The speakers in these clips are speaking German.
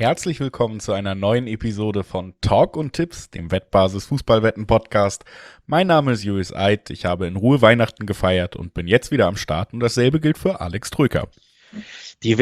herzlich willkommen zu einer neuen Episode von Talk und Tipps, dem Wettbasis Fußballwetten-Podcast. Mein Name ist Julius Eid, ich habe in Ruhe Weihnachten gefeiert und bin jetzt wieder am Start und dasselbe gilt für Alex Tröker. Die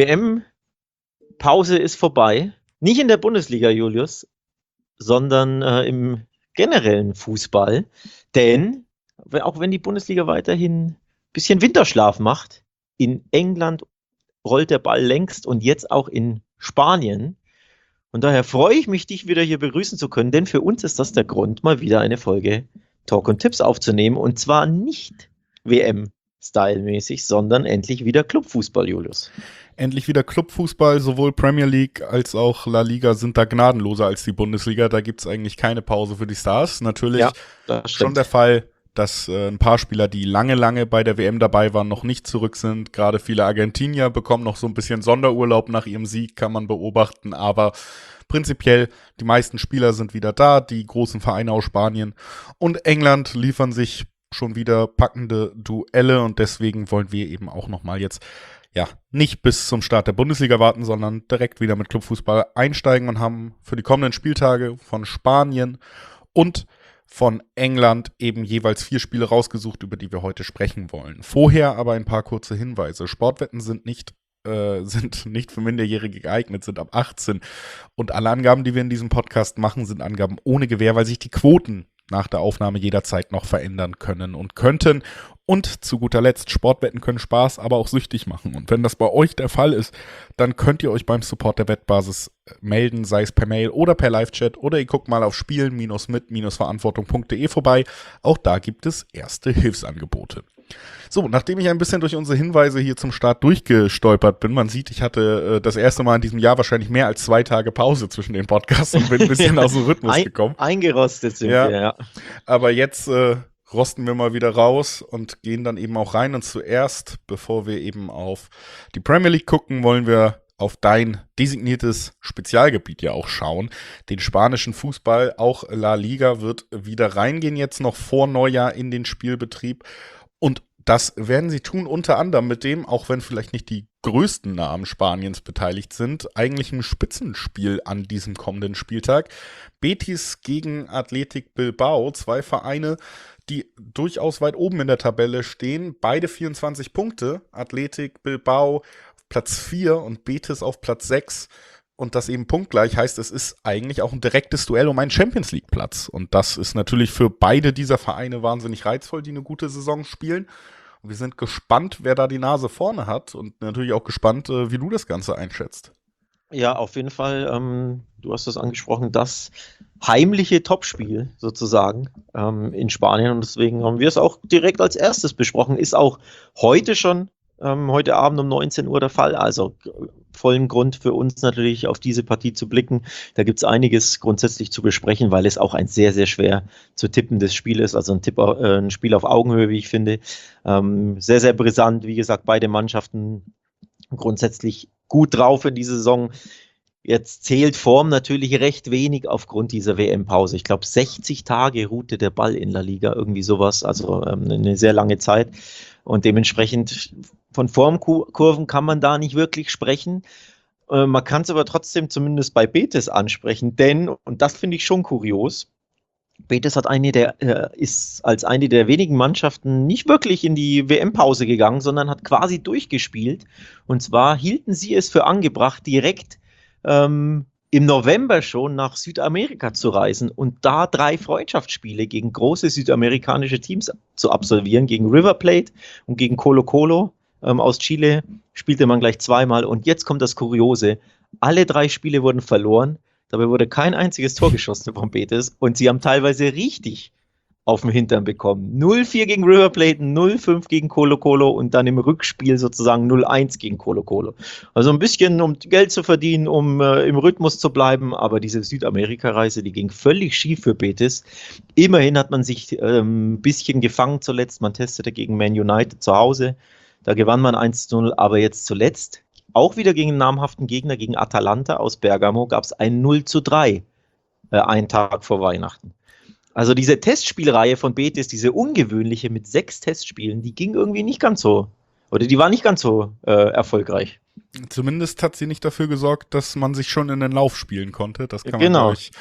WM-Pause ist vorbei, nicht in der Bundesliga, Julius, sondern im generellen Fußball, denn auch wenn die Bundesliga weiterhin ein bisschen Winterschlaf macht, in England rollt der Ball längst und jetzt auch in Spanien. Und daher freue ich mich, dich wieder hier begrüßen zu können, denn für uns ist das der Grund, mal wieder eine Folge Talk und Tipps aufzunehmen. Und zwar nicht WM-Style-mäßig, sondern endlich wieder Clubfußball, Julius. Endlich wieder Clubfußball, sowohl Premier League als auch La Liga sind da gnadenloser als die Bundesliga. Da gibt es eigentlich keine Pause für die Stars. Natürlich schon der Fall, dass ein paar Spieler, die lange bei der WM dabei waren, noch nicht zurück sind. Gerade viele Argentinier bekommen noch so ein bisschen Sonderurlaub nach ihrem Sieg, kann man beobachten. Aber prinzipiell, die meisten Spieler sind wieder da, die großen Vereine aus Spanien. Und England liefern sich schon wieder packende Duelle. Und deswegen wollen wir eben auch nochmal jetzt nicht bis zum Start der Bundesliga warten, sondern direkt wieder mit Clubfußball einsteigen und haben für die kommenden Spieltage von Spanien und von England eben jeweils 4 Spiele rausgesucht, über die wir heute sprechen wollen. Vorher aber ein paar kurze Hinweise. Sportwetten sind nicht für Minderjährige geeignet, sind ab 18. Und alle Angaben, die wir in diesem Podcast machen, sind Angaben ohne Gewähr, weil sich die Quoten nach der Aufnahme jederzeit noch verändern können und könnten. Und zu guter Letzt, Sportwetten können Spaß, aber auch süchtig machen. Und wenn das bei euch der Fall ist, dann könnt ihr euch beim Support der Wettbasis melden, sei es per Mail oder per Live-Chat, oder ihr guckt mal auf spielen-mit-verantwortung.de vorbei. Auch da gibt es erste Hilfsangebote. So, nachdem ich ein bisschen durch unsere Hinweise hier zum Start durchgestolpert bin, man sieht, ich hatte das erste Mal in diesem Jahr wahrscheinlich mehr als 2 Tage Pause zwischen den Podcasts und bin ein bisschen aus dem Rhythmus gekommen. Eingerostet sind wir, ja. Aber jetzt rosten wir mal wieder raus und gehen dann eben auch rein. Und zuerst, bevor wir eben auf die Premier League gucken, wollen wir auf dein designiertes Spezialgebiet ja auch schauen. Den spanischen Fußball, auch La Liga wird wieder reingehen jetzt noch vor Neujahr in den Spielbetrieb. Und das werden sie tun, unter anderem mit dem, auch wenn vielleicht nicht die größten Namen Spaniens beteiligt sind, eigentlich ein Spitzenspiel an diesem kommenden Spieltag. Betis gegen Athletic Bilbao, 2 Vereine, die durchaus weit oben in der Tabelle stehen. Beide 24 Punkte. Athletic Bilbao auf Platz 4 und Betis auf Platz 6. Und das eben punktgleich heißt, es ist eigentlich auch ein direktes Duell um einen Champions-League-Platz. Und das ist natürlich für beide dieser Vereine wahnsinnig reizvoll, die eine gute Saison spielen. Und wir sind gespannt, wer da die Nase vorne hat. Und natürlich auch gespannt, wie du das Ganze einschätzt. Ja, auf jeden Fall, du hast das angesprochen, das heimliche Topspiel sozusagen in Spanien. Und deswegen haben wir es auch direkt als erstes besprochen. Ist auch heute schon, heute Abend um 19 Uhr der Fall. Also vollen Grund für uns natürlich auf diese Partie zu blicken. Da gibt es einiges grundsätzlich zu besprechen, weil es auch ein sehr, sehr schwer zu tippendes Spiel ist. Also ein Spiel auf Augenhöhe, wie ich finde. Sehr, sehr brisant. Wie gesagt, beide Mannschaften grundsätzlich gut drauf in dieser Saison. Jetzt zählt Form natürlich recht wenig aufgrund dieser WM-Pause. Ich glaube, 60 Tage ruhte der Ball in La Liga, irgendwie sowas. Also eine sehr lange Zeit. Und dementsprechend von Formkurven kann man da nicht wirklich sprechen. Man kann es aber trotzdem zumindest bei Betis ansprechen, denn, und das finde ich schon kurios, Betis ist als eine der wenigen Mannschaften nicht wirklich in die WM-Pause gegangen, sondern hat quasi durchgespielt. Und zwar hielten sie es für angebracht, direkt im November schon nach Südamerika zu reisen und da 3 Freundschaftsspiele gegen große südamerikanische Teams zu absolvieren. Gegen River Plate und gegen Colo-Colo aus Chile spielte man gleich 2-mal. Und jetzt kommt das Kuriose. Alle 3 Spiele wurden verloren. Dabei wurde kein einziges Tor geschossen von Betis und sie haben teilweise richtig auf den Hintern bekommen. 0-4 gegen River Plate, 0-5 gegen Colo-Colo und dann im Rückspiel sozusagen 0-1 gegen Colo-Colo. Also ein bisschen, um Geld zu verdienen, um im Rhythmus zu bleiben, aber diese Südamerika-Reise, die ging völlig schief für Betis. Immerhin hat man sich ein bisschen gefangen zuletzt. Man testete gegen Man United zu Hause. Da gewann man 1-0, aber jetzt zuletzt auch wieder gegen einen namhaften Gegner, gegen Atalanta aus Bergamo, gab es ein 0-3, einen Tag vor Weihnachten. Also diese Testspielreihe von Betis, diese ungewöhnliche mit 6 Testspielen, die ging irgendwie nicht ganz so, oder die war nicht ganz so erfolgreich. Zumindest hat sie nicht dafür gesorgt, dass man sich schon in den Lauf spielen konnte. Das kann man, glaube ich,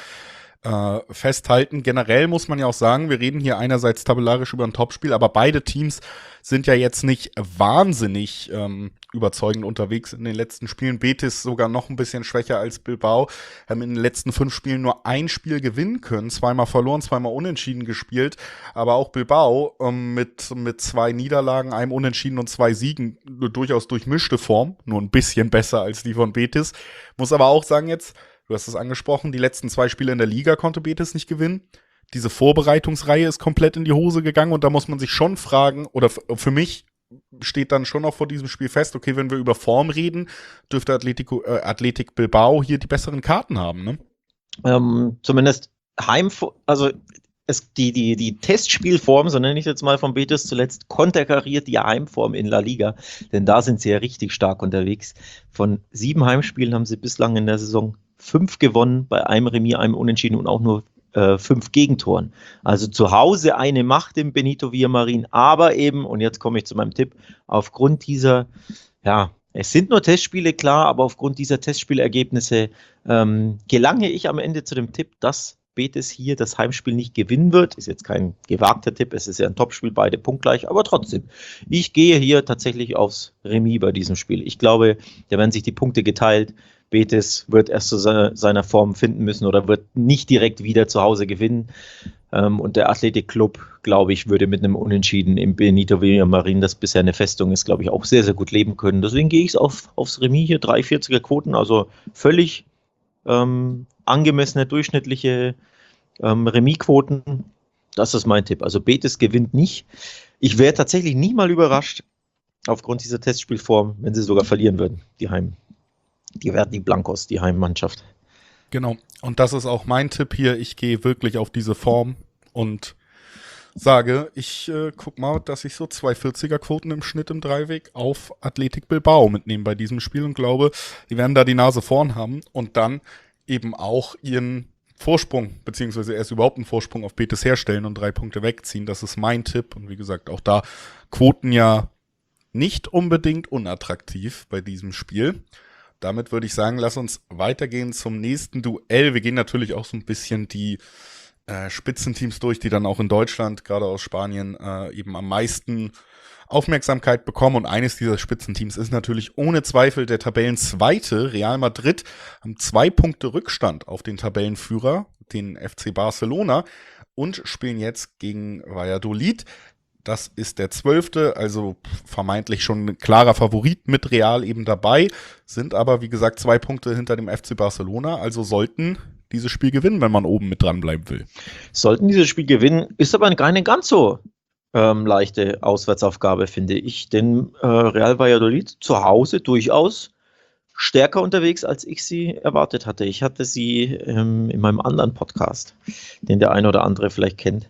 festhalten. Generell muss man ja auch sagen, wir reden hier einerseits tabellarisch über ein Topspiel, aber beide Teams sind ja jetzt nicht wahnsinnig überzeugend unterwegs in den letzten Spielen. Betis sogar noch ein bisschen schwächer als Bilbao, haben in den letzten 5 Spielen nur ein Spiel gewinnen können, 2-mal verloren, 2-mal unentschieden gespielt, aber auch Bilbao mit 2 Niederlagen, einem Unentschieden und 2 Siegen, durchaus durchmischte Form, nur ein bisschen besser als die von Betis. Muss aber auch sagen jetzt, du hast es angesprochen, die letzten 2 Spiele in der Liga konnte Betis nicht gewinnen. Diese Vorbereitungsreihe ist komplett in die Hose gegangen und da muss man sich schon fragen, oder für mich steht dann schon auch vor diesem Spiel fest, okay, wenn wir über Form reden, dürfte Athletic Bilbao hier die besseren Karten haben, ne? Zumindest also die Testspielform, so nenne ich jetzt mal von Betis zuletzt, konterkariert die Heimform in La Liga, denn da sind sie ja richtig stark unterwegs. Von 7 Heimspielen haben sie bislang in der Saison 5 gewonnen, bei einem Remis, einem Unentschieden und auch nur 5 Gegentoren. Also zu Hause eine Macht im Benito Villamarín, aber eben, und jetzt komme ich zu meinem Tipp, aufgrund dieser, es sind nur Testspiele, klar, aber aufgrund dieser Testspielergebnisse gelange ich am Ende zu dem Tipp, dass Betis hier das Heimspiel nicht gewinnen wird. Ist jetzt kein gewagter Tipp, es ist ja ein Topspiel, beide punktgleich, aber trotzdem. Ich gehe hier tatsächlich aufs Remis bei diesem Spiel. Ich glaube, da werden sich die Punkte geteilt. Betis wird erst zu seiner Form finden müssen oder wird nicht direkt wieder zu Hause gewinnen. Und der Athletic Club, glaube ich, würde mit einem Unentschieden im Benito Villamarín, das bisher eine Festung ist, glaube ich, auch sehr, sehr gut leben können. Deswegen gehe ich aufs Remis hier, 3,40er Quoten, also völlig angemessene, durchschnittliche Remisquoten. Das ist mein Tipp. Also Betis gewinnt nicht. Ich wäre tatsächlich nicht mal überrascht, aufgrund dieser Testspielform, wenn sie sogar verlieren würden, die werden die Blancos, die Heimmannschaft. Genau, und das ist auch mein Tipp hier. Ich gehe wirklich auf diese Form und sage, ich guck mal, dass ich so 2,40er Quoten im Schnitt im Dreiweg auf Athletic Bilbao mitnehme bei diesem Spiel und glaube, die werden da die Nase vorn haben und dann eben auch ihren Vorsprung, beziehungsweise erst überhaupt einen Vorsprung auf Betis herstellen und 3 Punkte wegziehen. Das ist mein Tipp und wie gesagt, auch da Quoten ja nicht unbedingt unattraktiv bei diesem Spiel. Damit würde ich sagen, lass uns weitergehen zum nächsten Duell. Wir gehen natürlich auch so ein bisschen die Spitzenteams durch, die dann auch in Deutschland, gerade aus Spanien, eben am meisten Aufmerksamkeit bekommen. Und eines dieser Spitzenteams ist natürlich ohne Zweifel der Tabellenzweite Real Madrid, haben 2 Punkte Rückstand auf den Tabellenführer, den FC Barcelona, und spielen jetzt gegen Valladolid. Das ist der 12., also vermeintlich schon ein klarer Favorit mit Real eben dabei, sind aber, wie gesagt, 2 Punkte hinter dem FC Barcelona, also sollten dieses Spiel gewinnen, wenn man oben mit dranbleiben will. Sollten dieses Spiel gewinnen, ist aber keine ganz so leichte Auswärtsaufgabe, finde ich, denn Real Valladolid zu Hause durchaus stärker unterwegs, als ich sie erwartet hatte. Ich hatte sie in meinem anderen Podcast, den der eine oder andere vielleicht kennt,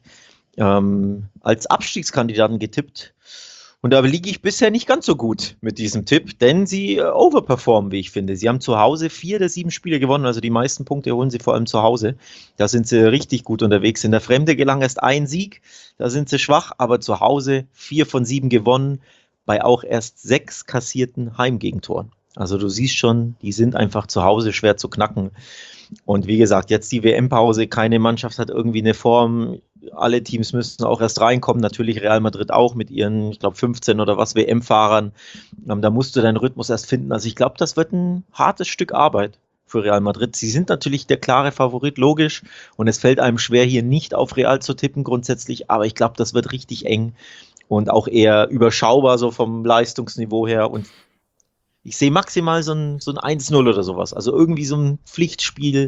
als Abstiegskandidaten getippt. Und da liege ich bisher nicht ganz so gut mit diesem Tipp, denn sie overperformen, wie ich finde. Sie haben zu Hause 4 der 7 Spiele gewonnen, also die meisten Punkte holen sie vor allem zu Hause. Da sind sie richtig gut unterwegs. In der Fremde gelang erst ein Sieg, da sind sie schwach, aber zu Hause 4 von 7 gewonnen, bei auch erst 6 kassierten Heimgegentoren. Also du siehst schon, die sind einfach zu Hause schwer zu knacken. Und wie gesagt, jetzt die WM-Pause, keine Mannschaft hat irgendwie eine Form. Alle Teams müssen auch erst reinkommen, natürlich Real Madrid auch mit ihren, ich glaube 15 oder was WM-Fahrern. Da musst du deinen Rhythmus erst finden. Also ich glaube, das wird ein hartes Stück Arbeit für Real Madrid. Sie sind natürlich der klare Favorit, logisch. Und es fällt einem schwer, hier nicht auf Real zu tippen grundsätzlich. Aber ich glaube, das wird richtig eng und auch eher überschaubar so vom Leistungsniveau her. Und ich sehe maximal so ein 1-0 oder sowas. Also irgendwie so ein Pflichtspiel,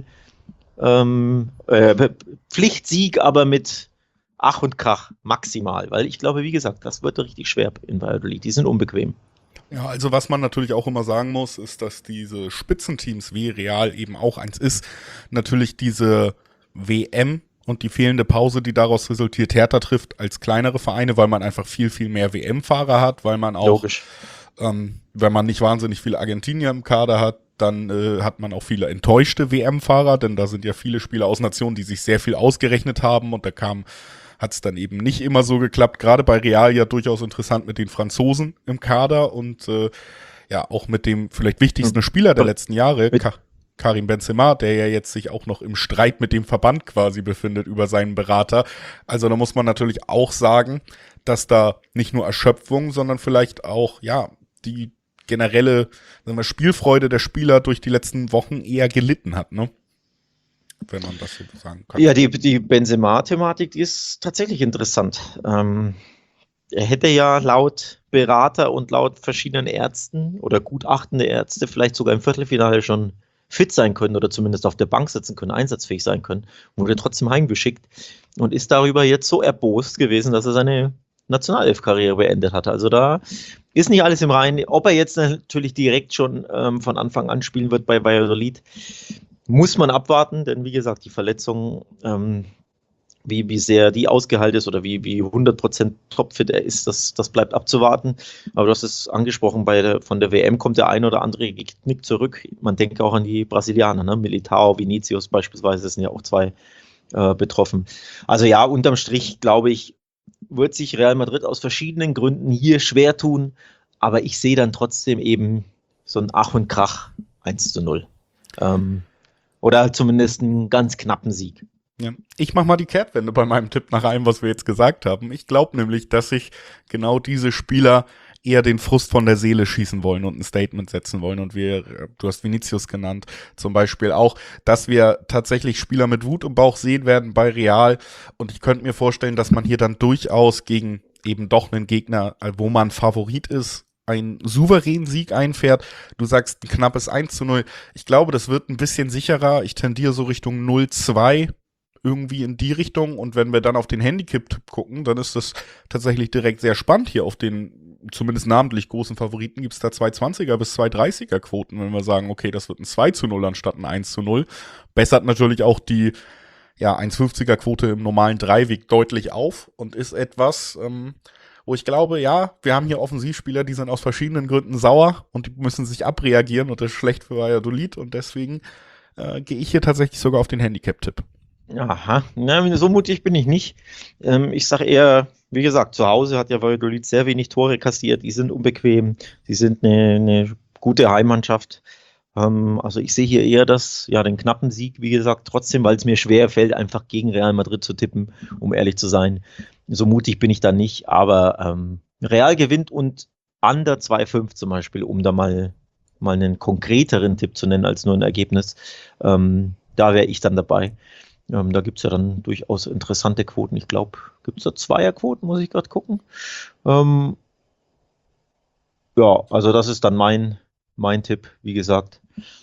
Pflichtsieg, aber mit Ach und Krach maximal. Weil ich glaube, wie gesagt, das wird richtig schwer in Valladolid. Die sind unbequem. Ja, also was man natürlich auch immer sagen muss, ist, dass diese Spitzenteams wie Real eben auch eins ist, natürlich diese WM und die fehlende Pause, die daraus resultiert, härter trifft als kleinere Vereine, weil man einfach viel, viel mehr WM-Fahrer hat, weil man auch logisch. Wenn man nicht wahnsinnig viele Argentinier im Kader hat, dann hat man auch viele enttäuschte WM-Fahrer, denn da sind ja viele Spieler aus Nationen, die sich sehr viel ausgerechnet haben und da hat es dann eben nicht immer so geklappt. Gerade bei Real ja durchaus interessant mit den Franzosen im Kader und ja auch mit dem vielleicht wichtigsten Spieler der letzten Jahre, Karim Benzema, der ja jetzt sich auch noch im Streit mit dem Verband quasi befindet über seinen Berater. Also da muss man natürlich auch sagen, dass da nicht nur Erschöpfung, sondern vielleicht auch, ja, die generelle, sagen wir, Spielfreude der Spieler durch die letzten Wochen eher gelitten hat, ne? Wenn man das so sagen kann. Ja, die Benzema-Thematik, die ist tatsächlich interessant. Er hätte ja laut Berater und laut verschiedenen Ärzten oder gutachtende Ärzte vielleicht sogar im Viertelfinale schon fit sein können oder zumindest auf der Bank sitzen können, einsatzfähig sein können, wurde trotzdem heimgeschickt und ist darüber jetzt so erbost gewesen, dass er seine Nationalelf-Karriere beendet hat. Also da ist nicht alles im Reinen. Ob er jetzt natürlich direkt schon von Anfang an spielen wird bei Valladolid, muss man abwarten, denn wie gesagt, die Verletzung, wie sehr die ausgeheilt ist oder wie 100% topfit er ist, das bleibt abzuwarten. Aber du hast es angesprochen, von der WM kommt der ein oder andere Knick zurück. Man denkt auch an die Brasilianer, ne? Militao, Vinicius beispielsweise, sind ja auch zwei betroffen. Also ja, unterm Strich, glaube ich, wird sich Real Madrid aus verschiedenen Gründen hier schwer tun, aber ich sehe dann trotzdem eben so ein Ach und Krach 1:0. Oder zumindest einen ganz knappen Sieg. Ja. Ich mache mal die Kehrtwende bei meinem Tipp nach allem, was wir jetzt gesagt haben. Ich glaube nämlich, dass sich genau diese Spieler eher den Frust von der Seele schießen wollen und ein Statement setzen wollen. Und du hast Vinicius genannt, zum Beispiel auch, dass wir tatsächlich Spieler mit Wut im Bauch sehen werden bei Real. Und ich könnte mir vorstellen, dass man hier dann durchaus gegen eben doch einen Gegner, wo man Favorit ist, einen souveränen Sieg einfährt. Du sagst ein knappes 1:0. Ich glaube, das wird ein bisschen sicherer. Ich tendiere so Richtung 0:2. Irgendwie in die Richtung. Und wenn wir dann auf den Handicap-Tipp gucken, dann ist das tatsächlich direkt sehr spannend. Hier auf den zumindest namentlich großen Favoriten gibt es da 2,20er bis 2,30er Quoten, wenn wir sagen, okay, das wird ein 2:0 anstatt ein 1:0. Bessert natürlich auch die 1,50er Quote im normalen Dreiweg deutlich auf und ist etwas, wo ich glaube, ja, wir haben hier Offensivspieler, die sind aus verschiedenen Gründen sauer und die müssen sich abreagieren und das ist schlecht für Valladolid und deswegen gehe ich hier tatsächlich sogar auf den Handicap-Tipp. Aha, na, so mutig bin ich nicht. Ich sage eher, wie gesagt, zu Hause hat ja Valladolid sehr wenig Tore kassiert, die sind unbequem, die sind eine gute Heimmannschaft. Also ich sehe hier eher den knappen Sieg, wie gesagt, trotzdem, weil es mir schwer fällt, einfach gegen Real Madrid zu tippen, um ehrlich zu sein. So mutig bin ich da nicht, aber Real gewinnt und under 2,5 zum Beispiel, um da mal einen konkreteren Tipp zu nennen als nur ein Ergebnis. Da wäre ich dann dabei. Da gibt es ja dann durchaus interessante Quoten. Ich glaube, gibt es da Zweierquoten, muss ich gerade gucken. Ja, also das ist dann mein Tipp, wie gesagt.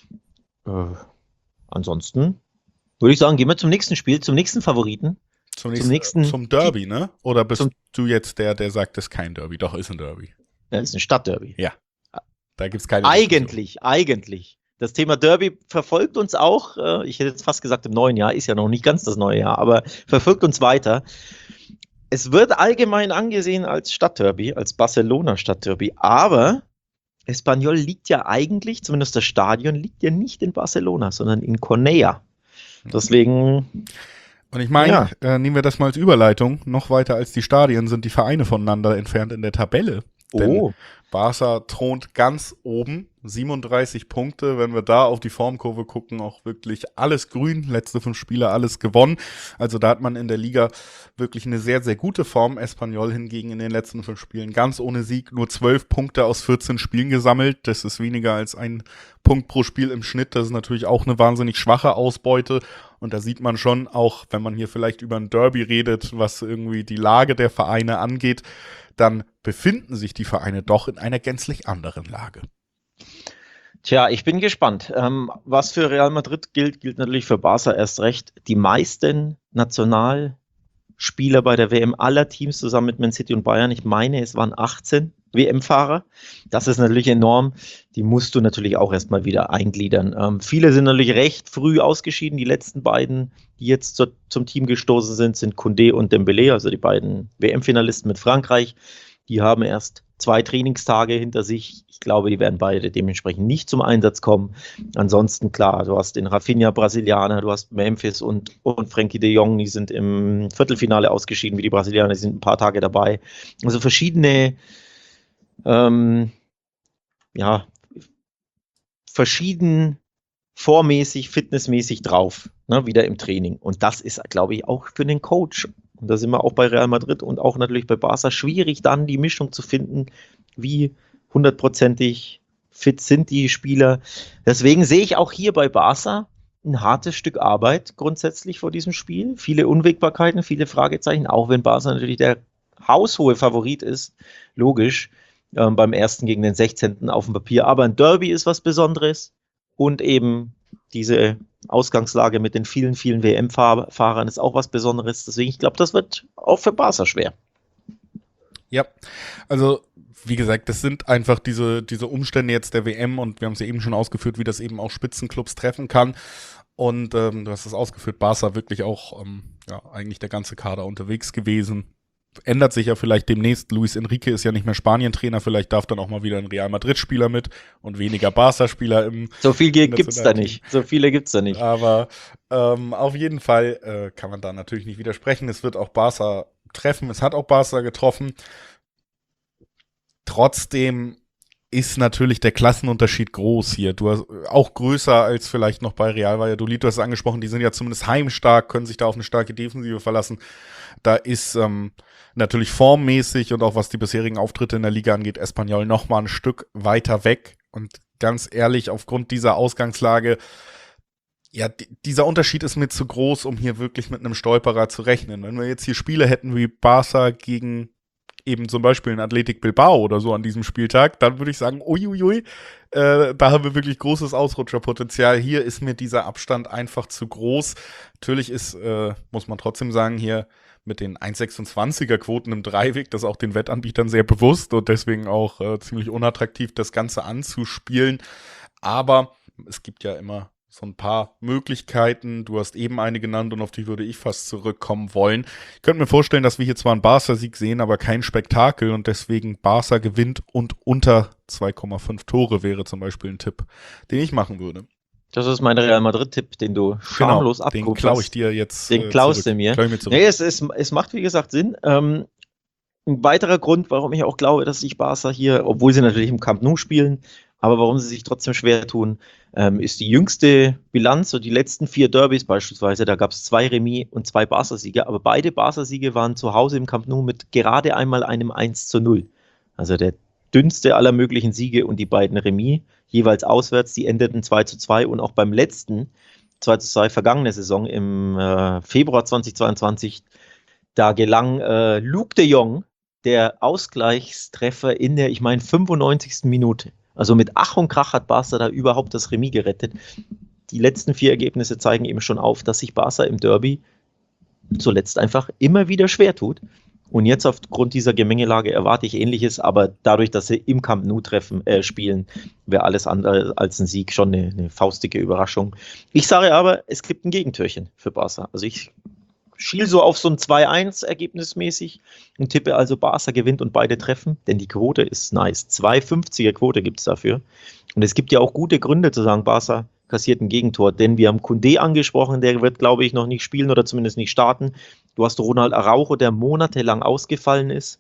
Ansonsten würde ich sagen, gehen wir zum nächsten Spiel, zum nächsten Favoriten. Zum Derby, ne? Oder bist du jetzt der sagt, das ist kein Derby? Doch, ist ein Derby. Ja, ist ein Stadtderby. Ja, da gibt es keine Eigentlich. Das Thema Derby verfolgt uns auch, ich hätte jetzt fast gesagt im neuen Jahr, ist ja noch nicht ganz das neue Jahr, aber verfolgt uns weiter. Es wird allgemein angesehen als Stadtderby, als Barcelona-Stadtderby, aber Espanyol liegt ja eigentlich, zumindest das Stadion, liegt ja nicht in Barcelona, sondern in Cornellà. Deswegen... Und ich meine, nehmen wir das mal als Überleitung, noch weiter als die Stadien sind die Vereine voneinander entfernt in der Tabelle. Denn Barca thront ganz oben, 37 Punkte. Wenn wir da auf die Formkurve gucken, auch wirklich alles grün. Letzte 5 Spiele, alles gewonnen. Also da hat man in der Liga wirklich eine sehr, sehr gute Form. Espanyol hingegen in den letzten 5 Spielen ganz ohne Sieg. Nur 12 Punkte aus 14 Spielen gesammelt. Das ist weniger als ein Punkt pro Spiel im Schnitt. Das ist natürlich auch eine wahnsinnig schwache Ausbeute. Und da sieht man schon, auch wenn man hier vielleicht über ein Derby redet, was irgendwie die Lage der Vereine angeht, dann befinden sich die Vereine doch in einer gänzlich anderen Lage. Tja, ich bin gespannt. Was für Real Madrid gilt natürlich für Barca erst recht. Die meisten Nationalspieler bei der WM aller Teams zusammen mit Man City und Bayern, ich meine, es waren 18 WM-Fahrer. Das ist natürlich enorm. Die musst du natürlich auch erstmal wieder eingliedern. Viele sind natürlich recht früh ausgeschieden. Die letzten beiden, die jetzt zum Team gestoßen sind Koundé und Dembélé, also die beiden WM-Finalisten mit Frankreich. Die haben erst 2 Trainingstage hinter sich. Ich glaube, die werden beide dementsprechend nicht zum Einsatz kommen. Ansonsten, klar, du hast den Rafinha Brasilianer, du hast Memphis und Frenkie de Jong, die sind im Viertelfinale ausgeschieden, wie die Brasilianer, die sind ein paar Tage dabei. Also verschiedene verschieden vormäßig, fitnessmäßig drauf, ne, wieder im Training. Und das ist, glaube ich, auch für den Coach, und da sind wir auch bei Real Madrid und auch natürlich bei Barca, schwierig dann die Mischung zu finden, wie 100%ig fit sind die Spieler. Deswegen sehe ich auch hier bei Barca ein hartes Stück Arbeit grundsätzlich vor diesem Spiel. Viele Unwägbarkeiten, viele Fragezeichen, auch wenn Barca natürlich der haushohe Favorit ist, logisch, beim ersten gegen den 16. auf dem Papier. Aber ein Derby ist was Besonderes und eben diese Ausgangslage mit den vielen, vielen WM-Fahrern ist auch was Besonderes. Deswegen, ich glaube, das wird auch für Barca schwer. Ja, also wie gesagt, das sind einfach diese Umstände jetzt der WM und wir haben es ja eben schon ausgeführt, wie das eben auch Spitzenclubs treffen kann. Und du hast es ausgeführt, Barca wirklich auch eigentlich der ganze Kader unterwegs gewesen. Ändert sich ja vielleicht demnächst. Luis Enrique ist ja nicht mehr Spanientrainer, vielleicht darf dann auch mal wieder ein Real Madrid-Spieler mit und weniger Barca-Spieler im. So viel gibt's da nicht. So viele gibt's da nicht. Aber auf jeden Fall kann man da natürlich nicht widersprechen. Es wird auch Barca treffen. Es hat auch Barca getroffen. Trotzdem ist natürlich der Klassenunterschied groß hier. Du hast auch größer als vielleicht noch bei Real Valladolid. Du hast es angesprochen, die sind ja zumindest heimstark, können sich da auf eine starke Defensive verlassen. Da ist natürlich formmäßig und auch was die bisherigen Auftritte in der Liga angeht, Espanyol noch mal ein Stück weiter weg. Und ganz ehrlich, aufgrund dieser Ausgangslage, ja, dieser Unterschied ist mir zu groß, um hier wirklich mit einem Stolperer zu rechnen. Wenn wir jetzt hier Spiele hätten wie Barca gegen eben zum Beispiel in Athletic Bilbao oder so an diesem Spieltag, dann würde ich sagen, uiuiui, da haben wir wirklich großes Ausrutscherpotenzial. Hier ist mir dieser Abstand einfach zu groß. Natürlich ist, muss man trotzdem sagen, hier mit den 1,26er Quoten im Dreiweg, das ist auch den Wettanbietern sehr bewusst und deswegen auch ziemlich unattraktiv, das Ganze anzuspielen. Aber es gibt ja immer so ein paar Möglichkeiten. Du hast eben eine genannt und auf die würde ich fast zurückkommen wollen. Ich könnte mir vorstellen, dass wir hier zwar einen Barca-Sieg sehen, aber kein Spektakel und deswegen Barca gewinnt und unter 2,5 Tore wäre zum Beispiel ein Tipp, den ich machen würde. Das ist mein Real Madrid-Tipp, den du schamlos abguckst. Den klaue ich dir jetzt Den klaust du mir. Nee, es macht, wie gesagt, Sinn. Ein weiterer Grund, warum ich auch glaube, dass sich Barca hier, obwohl sie natürlich im Camp Nou spielen, aber warum sie sich trotzdem schwer tun, ist die jüngste Bilanz, so die letzten 4 Derbys beispielsweise, da gab es 2 Remis und 2 Barca-Siege, aber beide Barca-Siege waren zu Hause im Camp Nou mit gerade einmal einem 1:0. Also der dünnste aller möglichen Siege und die beiden Remis, jeweils auswärts, die endeten 2:2 und auch beim letzten 2:2 vergangene Saison im Februar 2022, da gelang Luuk de Jong der Ausgleichstreffer in der, ich meine, 95. Minute. Also mit Ach und Krach hat Barca da überhaupt das Remis gerettet. Die letzten 4 Ergebnisse zeigen eben schon auf, dass sich Barca im Derby zuletzt einfach immer wieder schwer tut. Und jetzt aufgrund dieser Gemengelage erwarte ich Ähnliches, aber dadurch, dass sie im Camp Nou spielen, wäre alles andere als ein Sieg schon eine faustdicke Überraschung. Ich sage aber, es gibt ein Gegentürchen für Barca. Also ich schiel so auf so ein 2:1 ergebnismäßig und tippe also Barca gewinnt und beide treffen, denn die Quote ist nice. 2,50er Quote gibt es dafür. Und es gibt ja auch gute Gründe zu sagen, Barca kassiert ein Gegentor, denn wir haben Koundé angesprochen, der wird, glaube ich, noch nicht spielen oder zumindest nicht starten. Du hast Ronald Araujo, der monatelang ausgefallen ist.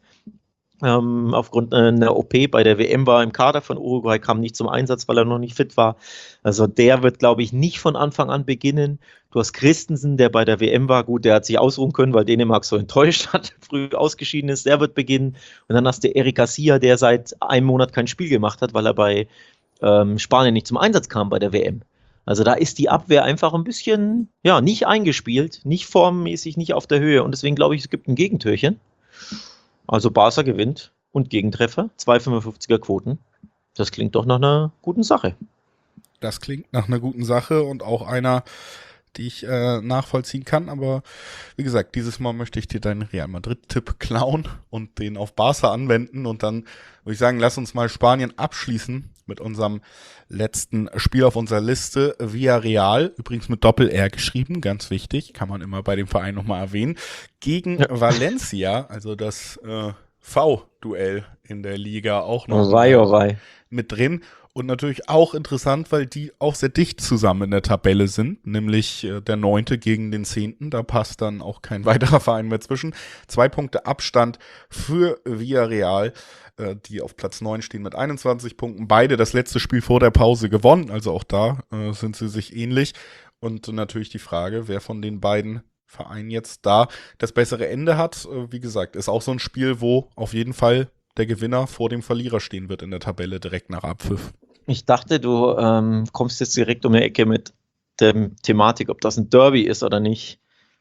Aufgrund einer OP bei der WM war im Kader von Uruguay, kam nicht zum Einsatz, weil er noch nicht fit war. Also der wird, glaube ich, nicht von Anfang an beginnen. Du hast Christensen, der bei der WM war, gut, der hat sich ausruhen können, weil Dänemark so enttäuscht hat, früh ausgeschieden ist, der wird beginnen. Und dann hast du Eric Garcia, der seit einem Monat kein Spiel gemacht hat, weil er bei Spanien nicht zum Einsatz kam bei der WM. Also da ist die Abwehr einfach ein bisschen, ja, nicht eingespielt, nicht formmäßig, nicht auf der Höhe. Und deswegen glaube ich, es gibt ein Gegentürchen. Also Barca gewinnt und Gegentreffer, 2,55er Quoten. Das klingt doch nach einer guten Sache. Das klingt nach einer guten Sache und auch einer, die ich nachvollziehen kann. Aber wie gesagt, dieses Mal möchte ich dir deinen Real Madrid-Tipp klauen und den auf Barca anwenden. Und dann würde ich sagen, lass uns mal Spanien abschließen mit unserem letzten Spiel auf unserer Liste. Villarreal, übrigens mit Doppel-R geschrieben, ganz wichtig, kann man immer bei dem Verein nochmal erwähnen, gegen Valencia, also das V-Duell in der Liga auch noch mit drin. Und natürlich auch interessant, weil die auch sehr dicht zusammen in der Tabelle sind, nämlich der 9. gegen den 10. Da passt dann auch kein weiterer Verein mehr zwischen. 2 Punkte Abstand für Villarreal, die auf Platz 9 stehen mit 21 Punkten. Beide das letzte Spiel vor der Pause gewonnen, also auch da sind sie sich ähnlich. Und natürlich die Frage, wer von den beiden Vereinen jetzt da das bessere Ende hat. Wie gesagt, ist auch so ein Spiel, wo auf jeden Fall der Gewinner vor dem Verlierer stehen wird in der Tabelle direkt nach Abpfiff. Ich dachte, du kommst jetzt direkt um die Ecke mit der Thematik, ob das ein Derby ist oder nicht.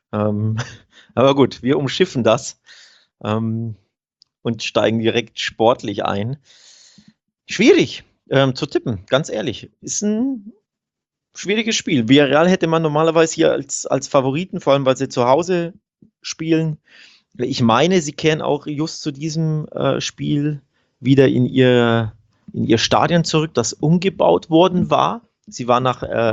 Aber gut, wir umschiffen das und steigen direkt sportlich ein. Schwierig zu tippen, ganz ehrlich. Ist ein schwieriges Spiel. Villarreal hätte man normalerweise hier als Favoriten, vor allem weil sie zu Hause spielen. Ich meine, sie kehren auch just zu diesem Spiel wieder in ihr Stadion zurück, das umgebaut worden war. Sie war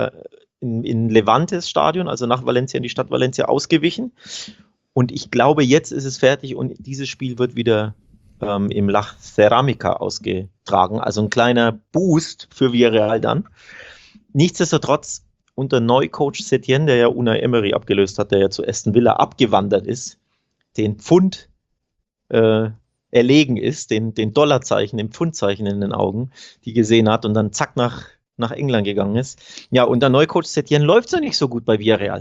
in Levantes Stadion, also nach Valencia, in die Stadt Valencia ausgewichen. Und ich glaube, jetzt ist es fertig und dieses Spiel wird wieder im La Ceramica ausgetragen. Also ein kleiner Boost für Villarreal dann. Nichtsdestotrotz, unter Neucoach Setien, der ja Unai Emery abgelöst hat, der ja zu Aston Villa abgewandert ist, den Pfund erlegen ist, den Dollarzeichen, den Pfundzeichen in den Augen, die gesehen hat und dann zack nach England gegangen ist. Ja, unter Neucoach Setien läuft es ja nicht so gut bei Villarreal.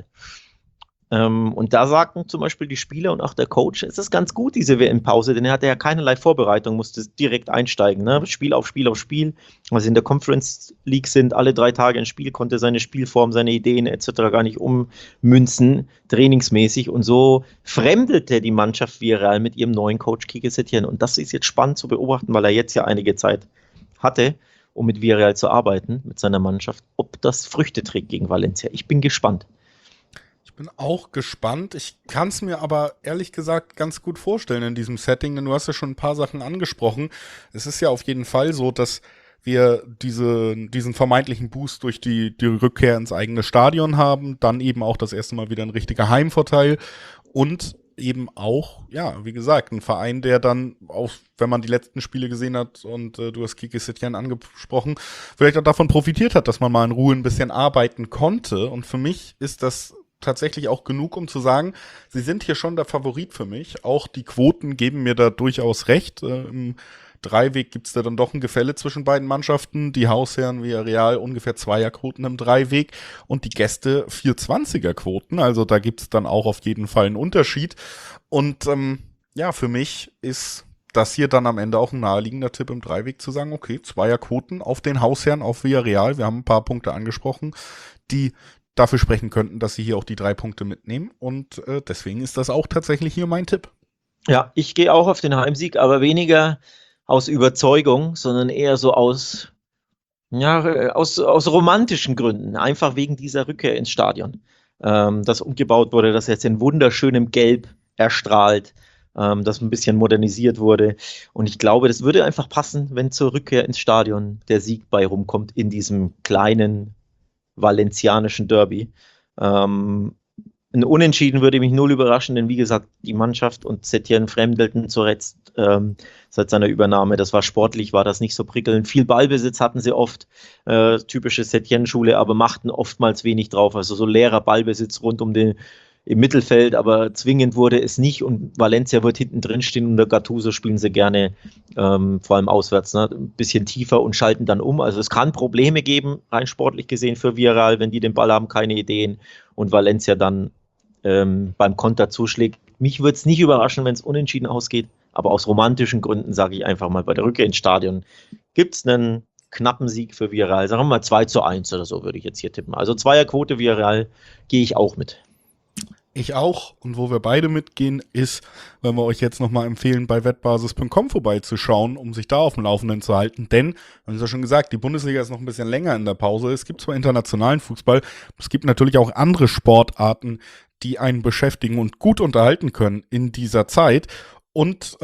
Und da sagten zum Beispiel die Spieler und auch der Coach, es ist ganz gut, diese WM-Pause, denn er hatte ja keinerlei Vorbereitung, musste direkt einsteigen, ne? Spiel auf Spiel auf Spiel. Als sie in der Conference League sind, alle 3 Tage ein Spiel, konnte seine Spielform, seine Ideen etc. gar nicht ummünzen, trainingsmäßig. Und so fremdelte die Mannschaft Villarreal mit ihrem neuen Coach Quique Setien. Und das ist jetzt spannend zu beobachten, weil er jetzt ja einige Zeit hatte, um mit Villarreal zu arbeiten, mit seiner Mannschaft, ob das Früchte trägt gegen Valencia. Ich bin gespannt. Bin auch gespannt. Ich kann es mir aber ehrlich gesagt ganz gut vorstellen in diesem Setting, denn du hast ja schon ein paar Sachen angesprochen. Es ist ja auf jeden Fall so, dass wir diesen vermeintlichen Boost durch die Rückkehr ins eigene Stadion haben, dann eben auch das erste Mal wieder ein richtiger Heimvorteil und eben auch, ja, wie gesagt, ein Verein, der dann auch, wenn man die letzten Spiele gesehen hat und du hast Quique Setien angesprochen, vielleicht auch davon profitiert hat, dass man mal in Ruhe ein bisschen arbeiten konnte. Und für mich ist das tatsächlich auch genug, um zu sagen, sie sind hier schon der Favorit für mich. Auch die Quoten geben mir da durchaus recht. Im Dreiweg gibt's da dann doch ein Gefälle zwischen beiden Mannschaften. Die Hausherren Villarreal ungefähr 2er-Quoten im Dreiweg und die Gäste 420er-Quoten. Also da gibt's dann auch auf jeden Fall einen Unterschied. Und ja, für mich ist das hier dann am Ende auch ein naheliegender Tipp im Dreiweg zu sagen, okay, 2er-Quoten auf den Hausherren, auf Villarreal. Wir haben ein paar Punkte angesprochen, die dafür sprechen könnten, dass sie hier auch die 3 Punkte mitnehmen. Und deswegen ist das auch tatsächlich hier mein Tipp. Ja, ich gehe auch auf den Heimsieg, aber weniger aus Überzeugung, sondern eher so aus romantischen Gründen. Einfach wegen dieser Rückkehr ins Stadion, das umgebaut wurde, das jetzt in wunderschönem Gelb erstrahlt, das ein bisschen modernisiert wurde. Und ich glaube, das würde einfach passen, wenn zur Rückkehr ins Stadion der Sieg bei rumkommt in diesem kleinen valencianischen Derby. Ein Unentschieden würde mich null überraschen, denn wie gesagt, die Mannschaft und Setien fremdelten zuletzt seit seiner Übernahme. Das war sportlich, war das nicht so prickelnd. Viel Ballbesitz hatten sie oft, typische Setien-Schule, aber machten oftmals wenig drauf. Also so leerer Ballbesitz rund um den im Mittelfeld, aber zwingend wurde es nicht und Valencia wird hinten drin stehen und der Gattuso spielen sie gerne, vor allem auswärts, ne, ein bisschen tiefer und schalten dann um. Also es kann Probleme geben, rein sportlich gesehen für Villarreal, wenn die den Ball haben, keine Ideen und Valencia dann beim Konter zuschlägt. Mich würde es nicht überraschen, wenn es unentschieden ausgeht, aber aus romantischen Gründen sage ich einfach mal, bei der Rückkehr ins Stadion gibt es einen knappen Sieg für Villarreal. Sagen wir mal 2:1 oder so würde ich jetzt hier tippen. Also 2er-Quote Villarreal gehe ich auch mit. Ich auch. Und wo wir beide mitgehen, ist, wenn wir euch jetzt nochmal empfehlen, bei wettbasis.com vorbeizuschauen, um sich da auf dem Laufenden zu halten. Denn, wir haben es ja schon gesagt, die Bundesliga ist noch ein bisschen länger in der Pause. Es gibt zwar internationalen Fußball, es gibt natürlich auch andere Sportarten, die einen beschäftigen und gut unterhalten können in dieser Zeit. Und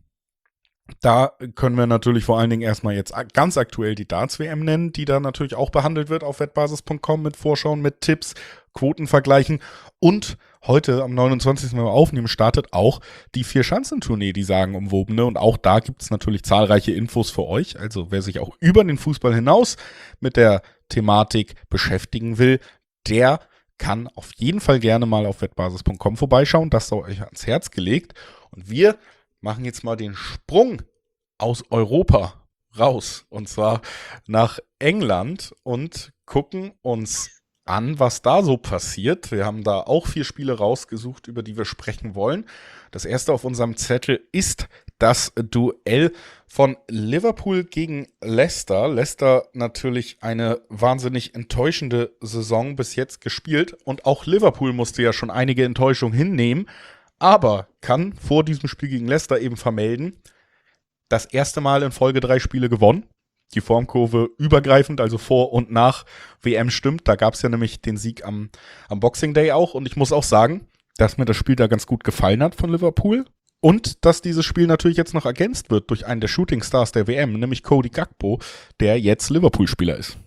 da können wir natürlich vor allen Dingen erstmal jetzt ganz aktuell die Darts-WM nennen, die da natürlich auch behandelt wird auf wettbasis.com mit Vorschauen, mit Tipps, Quotenvergleichen und heute am 29. Wenn wir aufnehmen, startet auch die Vierschanzentournee, die sagenumwobene. Und auch da gibt es natürlich zahlreiche Infos für euch. Also wer sich auch über den Fußball hinaus mit der Thematik beschäftigen will, der kann auf jeden Fall gerne mal auf wettbasis.com vorbeischauen. Das sei euch ans Herz gelegt. Und wir machen jetzt mal den Sprung aus Europa raus. Und zwar nach England und gucken uns an, was da so passiert. Wir haben da auch 4 Spiele rausgesucht, über die wir sprechen wollen. Das erste auf unserem Zettel ist das Duell von Liverpool gegen Leicester. Leicester natürlich eine wahnsinnig enttäuschende Saison bis jetzt gespielt. Und auch Liverpool musste ja schon einige Enttäuschungen hinnehmen. Aber kann vor diesem Spiel gegen Leicester eben vermelden, das erste Mal in Folge 3 Spiele gewonnen. Die Formkurve übergreifend, also vor und nach WM stimmt. Da gab es ja nämlich den Sieg am Boxing Day auch. Und ich muss auch sagen, dass mir das Spiel da ganz gut gefallen hat von Liverpool. Und dass dieses Spiel natürlich jetzt noch ergänzt wird durch einen der Shooting Stars der WM, nämlich Cody Gakpo, der jetzt Liverpool-Spieler ist.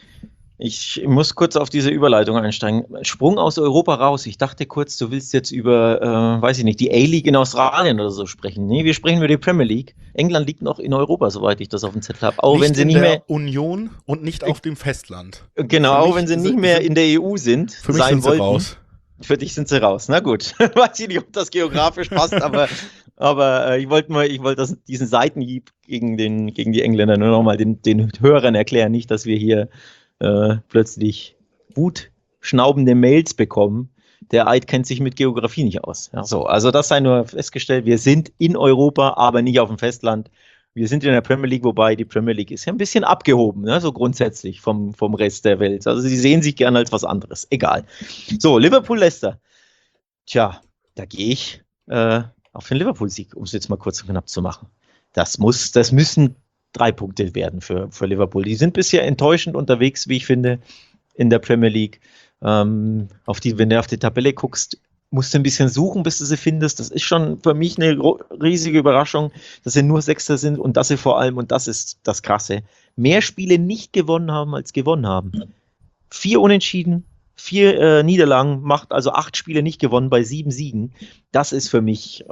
Ich muss kurz auf diese Überleitung einsteigen. Sprung aus Europa raus. Ich dachte kurz, du willst jetzt über, weiß ich nicht, die A-League in Australien oder so sprechen. Nee, wir sprechen über die Premier League. England liegt noch in Europa, soweit ich das auf dem Zettel habe. Auch nicht wenn sie in nicht der mehr Union und nicht auf dem Festland. Genau, auch wenn sie nicht mehr in der EU sind. Für mich sind sie raus. Für dich sind sie raus. Na gut. Weiß ich nicht, ob das geografisch passt, aber ich wollte diesen Seitenhieb gegen die Engländer nur nochmal den Hörern erklären. Nicht, dass wir hier plötzlich wutschnaubende Mails bekommen. Der Eid kennt sich mit Geografie nicht aus. Ja, so, also das sei nur festgestellt, wir sind in Europa, aber nicht auf dem Festland. Wir sind in der Premier League, wobei die Premier League ist ja ein bisschen abgehoben, ne, so grundsätzlich vom Rest der Welt. Also sie sehen sich gerne als was anderes. Egal. So, Liverpool-Leicester. Tja, da gehe ich auf den Liverpool-Sieg, um es jetzt mal kurz und knapp zu machen. Das müssen 3 Punkte werden für Liverpool. Die sind bisher enttäuschend unterwegs, wie ich finde, in der Premier League. Wenn du auf die Tabelle guckst, musst du ein bisschen suchen, bis du sie findest. Das ist schon für mich eine riesige Überraschung, dass sie nur Sechster sind und dass sie vor allem, und das ist das Krasse, mehr Spiele nicht gewonnen haben, als gewonnen haben. 4 Unentschieden, 4 Niederlagen, macht also 8 Spiele nicht gewonnen bei 7 Siegen. Das ist für mich,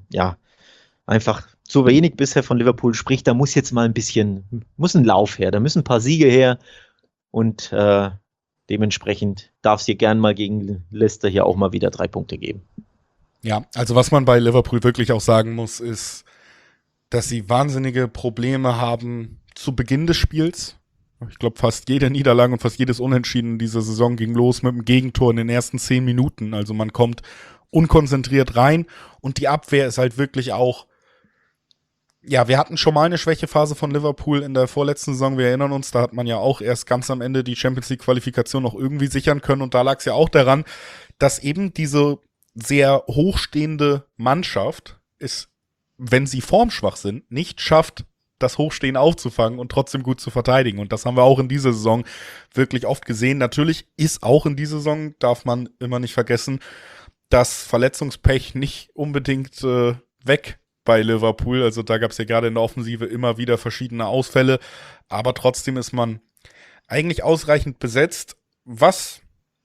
einfach zu wenig bisher von Liverpool, sprich, da muss jetzt mal muss ein Lauf her, da müssen ein paar Siege her und dementsprechend darf es hier gern mal gegen Leicester hier auch mal wieder 3 Punkte geben. Ja, also was man bei Liverpool wirklich auch sagen muss, ist, dass sie wahnsinnige Probleme haben zu Beginn des Spiels. Ich glaube, fast jede Niederlage und fast jedes Unentschieden dieser Saison ging los mit einem Gegentor in den ersten 10 Minuten. Also man kommt unkonzentriert rein und die Abwehr ist halt wirklich auch. Ja, wir hatten schon mal eine Schwächephase von Liverpool in der vorletzten Saison. Wir erinnern uns, da hat man ja auch erst ganz am Ende die Champions-League-Qualifikation noch irgendwie sichern können. Und da lag es ja auch daran, dass eben diese sehr hochstehende Mannschaft es, wenn sie formschwach sind, nicht schafft, das Hochstehen aufzufangen und trotzdem gut zu verteidigen. Und das haben wir auch in dieser Saison wirklich oft gesehen. Natürlich ist auch in dieser Saison, darf man immer nicht vergessen, das Verletzungspech nicht unbedingt weg bei Liverpool, also da gab es ja gerade in der Offensive immer wieder verschiedene Ausfälle, aber trotzdem ist man eigentlich ausreichend besetzt, was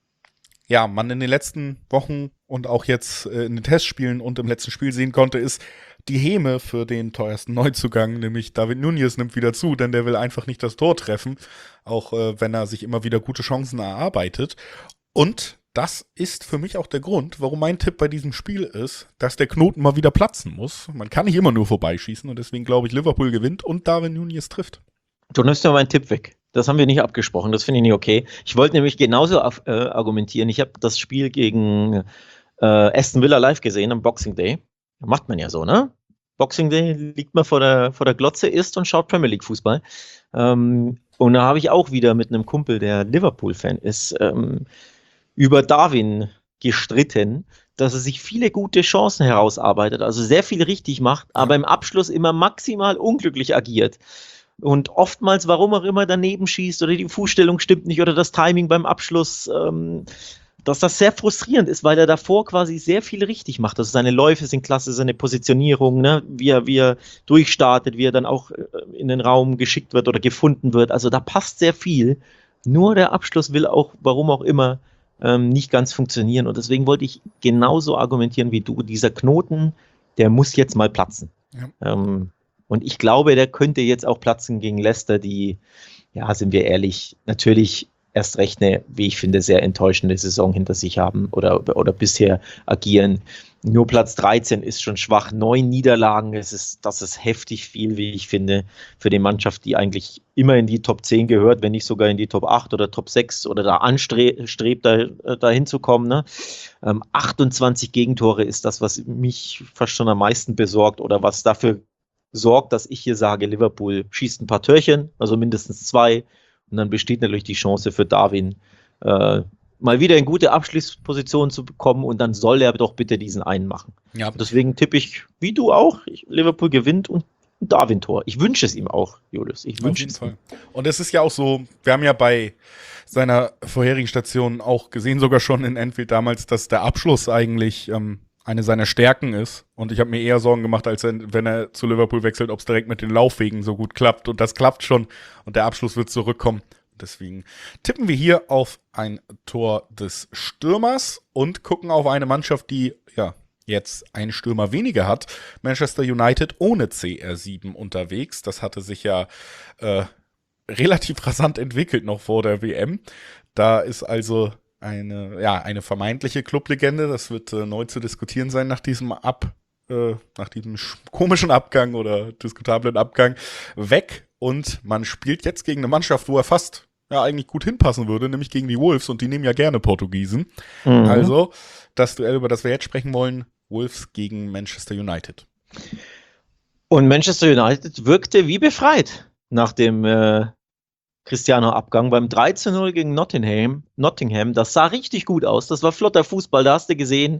ja man in den letzten Wochen und auch jetzt in den Testspielen und im letzten Spiel sehen konnte, ist die Häme für den teuersten Neuzugang, nämlich David Núñez, nimmt wieder zu, denn der will einfach nicht das Tor treffen, auch wenn er sich immer wieder gute Chancen erarbeitet. Und das ist für mich auch der Grund, warum mein Tipp bei diesem Spiel ist, dass der Knoten mal wieder platzen muss. Man kann nicht immer nur vorbeischießen und deswegen glaube ich, Liverpool gewinnt und Darwin Núñez trifft. Du nimmst ja meinen Tipp weg. Das haben wir nicht abgesprochen, das finde ich nicht okay. Ich wollte nämlich genauso argumentieren. Ich habe das Spiel gegen Aston Villa live gesehen am Boxing Day. Macht man ja so, ne? Boxing Day liegt man vor der Glotze, isst und schaut Premier League Fußball. Und da habe ich auch wieder mit einem Kumpel, der Liverpool-Fan ist, über Darwin gestritten, dass er sich viele gute Chancen herausarbeitet, also sehr viel richtig macht, aber im Abschluss immer maximal unglücklich agiert. Und oftmals, warum auch immer, daneben schießt oder die Fußstellung stimmt nicht oder das Timing beim Abschluss, dass das sehr frustrierend ist, weil er davor quasi sehr viel richtig macht. Also seine Läufe sind klasse, seine Positionierung, ne? wie er durchstartet, wie er dann auch in den Raum geschickt wird oder gefunden wird. Also da passt sehr viel. Nur der Abschluss will auch, warum auch immer, nicht ganz funktionieren. Und deswegen wollte ich genauso argumentieren wie du. Dieser Knoten, der muss jetzt mal platzen. Ja. Und ich glaube, der könnte jetzt auch platzen gegen Leicester, die, ja, sind wir ehrlich, natürlich erst recht eine, wie ich finde, sehr enttäuschende Saison hinter sich haben oder bisher agieren. Nur Platz 13 ist schon schwach. 9 Niederlagen, das ist heftig viel, wie ich finde, für die Mannschaft, die eigentlich immer in die Top 10 gehört, wenn nicht sogar in die Top 8 oder Top 6 oder da anstrebt, da hinzukommen. Ne? 28 Gegentore ist das, was mich fast schon am meisten besorgt oder was dafür sorgt, dass ich hier sage, Liverpool schießt ein paar Törchen, also mindestens 2. Und dann besteht natürlich die Chance für Darwin, mal wieder in gute Abschlussposition zu bekommen und dann soll er doch bitte diesen einen machen. Ja. Deswegen tippe ich, wie du auch, Liverpool gewinnt und ein Darwin-Tor. Ich wünsche es ihm auch, Julius. Ich wünsche es ihm. Und es ist ja auch so, wir haben ja bei seiner vorherigen Station auch gesehen, sogar schon in Anfield damals, dass der Abschluss eigentlich eine seiner Stärken ist. Und ich habe mir eher Sorgen gemacht, als wenn er zu Liverpool wechselt, ob es direkt mit den Laufwegen so gut klappt. Und das klappt schon. Und der Abschluss wird zurückkommen. Deswegen tippen wir hier auf ein Tor des Stürmers und gucken auf eine Mannschaft, die ja jetzt einen Stürmer weniger hat. Manchester United ohne CR7 unterwegs. Das hatte sich ja relativ rasant entwickelt noch vor der WM. Da ist also eine vermeintliche Clublegende. Das wird neu zu diskutieren sein nach diesem komischen Abgang oder diskutablen Abgang weg. Und man spielt jetzt gegen eine Mannschaft, wo er fast eigentlich gut hinpassen würde, nämlich gegen die Wolves. Und die nehmen ja gerne Portugiesen. Mhm. Also das Duell, über das wir jetzt sprechen wollen, Wolves gegen Manchester United. Und Manchester United wirkte wie befreit nach dem Cristiano-Abgang beim 3:0 gegen Nottingham. Das sah richtig gut aus. Das war flotter Fußball, da hast du gesehen.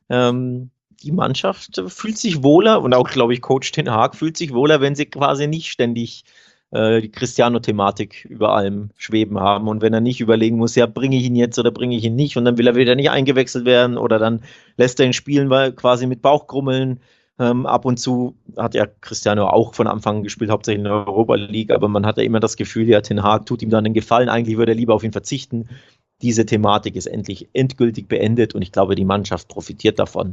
Die Mannschaft fühlt sich wohler und auch, glaube ich, Coach Ten Hag fühlt sich wohler, wenn sie quasi nicht ständig die Cristiano-Thematik über allem schweben haben und wenn er nicht überlegen muss, ja, bringe ich ihn jetzt oder bringe ich ihn nicht und dann will er wieder nicht eingewechselt werden oder dann lässt er ihn spielen, weil quasi mit Bauchkrummeln. Ab und zu hat ja Cristiano auch von Anfang an gespielt, hauptsächlich in der Europa League, aber man hat ja immer das Gefühl, ja, Ten Hag tut ihm dann einen Gefallen, eigentlich würde er lieber auf ihn verzichten. Diese Thematik ist endlich endgültig beendet und ich glaube, die Mannschaft profitiert davon.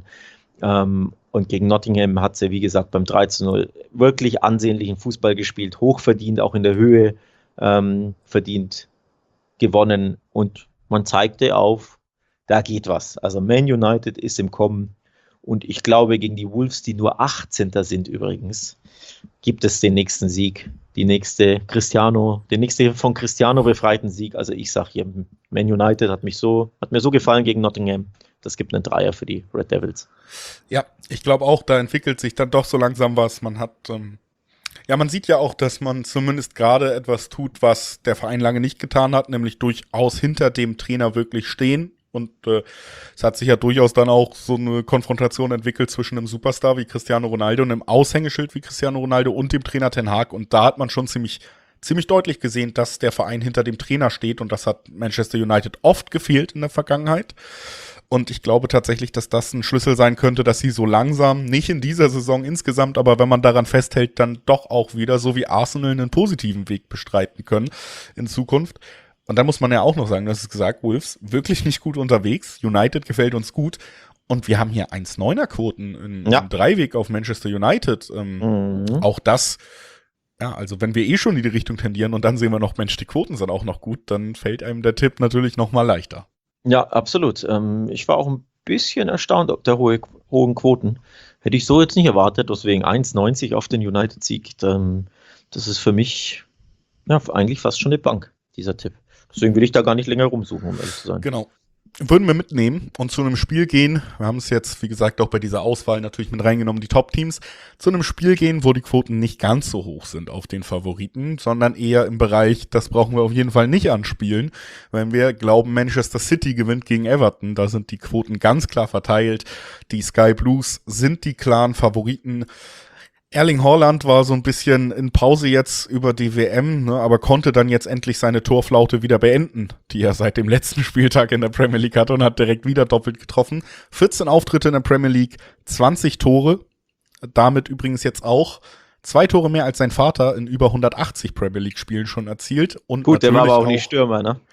Und gegen Nottingham hat sie, wie gesagt, beim 3:0 wirklich ansehnlichen Fußball gespielt, hochverdient, auch in der Höhe verdient gewonnen und man zeigte auf, da geht was. Also Man United ist im Kommen und ich glaube, gegen die Wolves, die nur 18. sind übrigens, gibt es den nächsten Sieg, den nächsten von Cristiano befreiten Sieg. Also ich sage hier, Man United hat mir so gefallen gegen Nottingham. Das gibt einen Dreier für die Red Devils. Ja, ich glaube auch, da entwickelt sich dann doch so langsam was. Man hat, man sieht ja auch, dass man zumindest gerade etwas tut, was der Verein lange nicht getan hat, nämlich durchaus hinter dem Trainer wirklich stehen. Und es hat sich ja durchaus dann auch so eine Konfrontation entwickelt zwischen einem Superstar wie Cristiano Ronaldo und einem Aushängeschild wie Cristiano Ronaldo und dem Trainer Ten Hag. Und da hat man schon ziemlich deutlich gesehen, dass der Verein hinter dem Trainer steht. Und das hat Manchester United oft gefehlt in der Vergangenheit. Und ich glaube tatsächlich, dass das ein Schlüssel sein könnte, dass sie so langsam, nicht in dieser Saison insgesamt, aber wenn man daran festhält, dann doch auch wieder, so wie Arsenal, einen positiven Weg bestreiten können in Zukunft. Und da muss man ja auch noch sagen, das ist gesagt, Wolves wirklich nicht gut unterwegs. United gefällt uns gut. Und wir haben hier 1,9er-Quoten im Dreiweg auf Manchester United. Auch das, also wenn wir schon in die Richtung tendieren und dann sehen wir noch, Mensch, die Quoten sind auch noch gut, dann fällt einem der Tipp natürlich noch mal leichter. Ja, absolut. Ich war auch ein bisschen erstaunt ob der hohen Quoten. Hätte ich so jetzt nicht erwartet, deswegen 1,90 auf den United-Sieg. Das ist für mich eigentlich fast schon eine Bank, dieser Tipp. Deswegen will ich da gar nicht länger rumsuchen, um ehrlich zu sein. Genau. Würden wir mitnehmen und zu einem Spiel gehen. Wir haben es jetzt, wie gesagt, auch bei dieser Auswahl natürlich mit reingenommen, die Top-Teams. Zu einem Spiel gehen, wo die Quoten nicht ganz so hoch sind auf den Favoriten, sondern eher im Bereich, das brauchen wir auf jeden Fall nicht anspielen. Wenn wir glauben, Manchester City gewinnt gegen Everton, da sind die Quoten ganz klar verteilt. Die Sky Blues sind die klaren Favoriten. Erling Haaland war so ein bisschen in Pause jetzt über die WM, aber konnte dann jetzt endlich seine Torflaute wieder beenden, die er seit dem letzten Spieltag in der Premier League hatte und hat direkt wieder doppelt getroffen. 14 Auftritte in der Premier League, 20 Tore, damit übrigens jetzt auch 2 Tore mehr als sein Vater in über 180 Premier League Spielen schon erzielt. Und gut, der war aber auch nicht Stürmer, ne?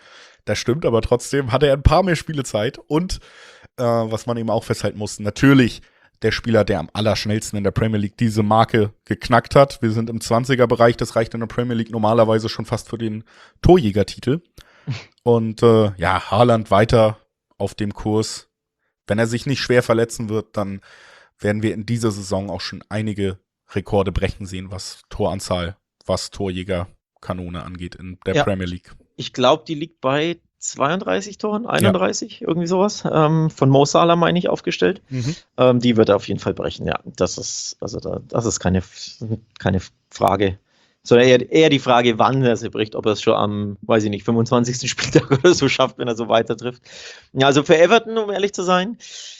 Das stimmt, aber trotzdem hatte er ein paar mehr Spielezeit und was man eben auch festhalten muss, natürlich der Spieler, der am allerschnellsten in der Premier League diese Marke geknackt hat. Wir sind im 20er-Bereich, das reicht in der Premier League normalerweise schon fast für den Torjägertitel. Und Haaland weiter auf dem Kurs. Wenn er sich nicht schwer verletzen wird, dann werden wir in dieser Saison auch schon einige Rekorde brechen sehen, was Toranzahl, was Torjägerkanone angeht in der Premier League. Ich glaube, die liegt bei 32 Toren, 31, irgendwie sowas. Von Mo Salah, meine ich, aufgestellt. Die wird er auf jeden Fall brechen, ja. Das ist keine Frage. Sondern eher die Frage, wann er sie bricht, ob er es schon am, 25. Spieltag oder so schafft, wenn er so weiter trifft. Ja, also für Everton, um ehrlich zu sein,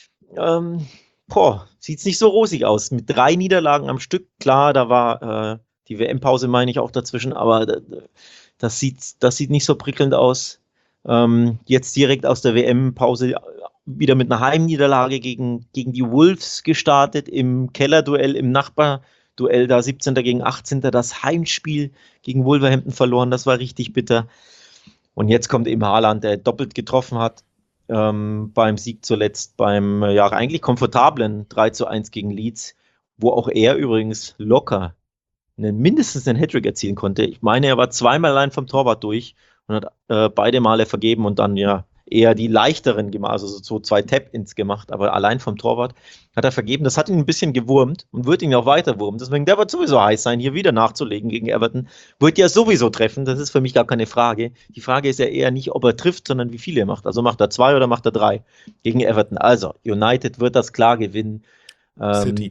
sieht es nicht so rosig aus. Mit 3 Niederlagen am Stück, klar, da war die WM-Pause, meine ich, auch dazwischen, aber das sieht nicht so prickelnd aus. Jetzt direkt aus der WM-Pause wieder mit einer Heimniederlage gegen die Wolves gestartet, im Kellerduell, im Nachbarduell, da 17. gegen 18. Das Heimspiel gegen Wolverhampton verloren, das war richtig bitter. Und jetzt kommt eben Haaland, der doppelt getroffen hat, beim Sieg zuletzt, beim eigentlich komfortablen 3:1 gegen Leeds, wo auch er übrigens locker mindestens einen Hattrick erzielen konnte. Ich meine, er war zweimal allein vom Torwart durch und hat beide Male vergeben und dann eher die leichteren gemacht, also so 2 Tap-Ins gemacht, aber allein vom Torwart hat er vergeben. Das hat ihn ein bisschen gewurmt und wird ihn auch weiter wurmen. Deswegen, der wird sowieso heiß sein, hier wieder nachzulegen gegen Everton. Wird ja sowieso treffen, das ist für mich gar keine Frage. Die Frage ist ja eher nicht, ob er trifft, sondern wie viele er macht. Also macht er 2 oder macht er 3 gegen Everton. Also, United wird das klar gewinnen. City.